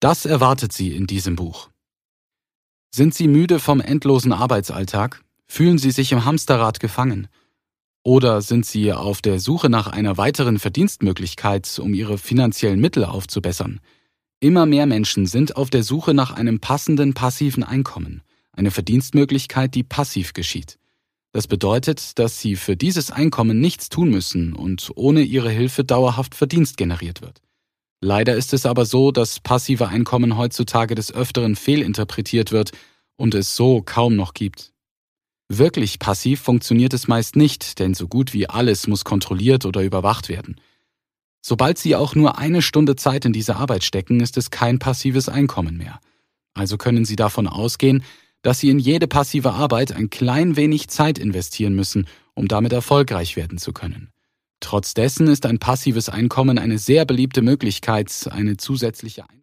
Das erwartet Sie in diesem Buch. Sind Sie müde vom endlosen Arbeitsalltag? Fühlen Sie sich im Hamsterrad gefangen? Oder sind Sie auf der Suche nach einer weiteren Verdienstmöglichkeit, um Ihre finanziellen Mittel aufzubessern? Immer mehr Menschen sind auf der Suche nach einem passenden passiven Einkommen, eine Verdienstmöglichkeit, die passiv geschieht. Das bedeutet, dass Sie für dieses Einkommen nichts tun müssen und ohne Ihre Hilfe dauerhaft Verdienst generiert wird. Leider ist es aber so, dass passive Einkommen heutzutage des Öfteren fehlinterpretiert wird und es so kaum noch gibt. Wirklich passiv funktioniert es meist nicht, denn so gut wie alles muss kontrolliert oder überwacht werden. Sobald Sie auch nur eine Stunde Zeit in diese Arbeit stecken, ist es kein passives Einkommen mehr. Also können Sie davon ausgehen, dass Sie in jede passive Arbeit ein klein wenig Zeit investieren müssen, um damit erfolgreich werden zu können. Trotz dessen ist ein passives Einkommen eine sehr beliebte Möglichkeit, eine zusätzliche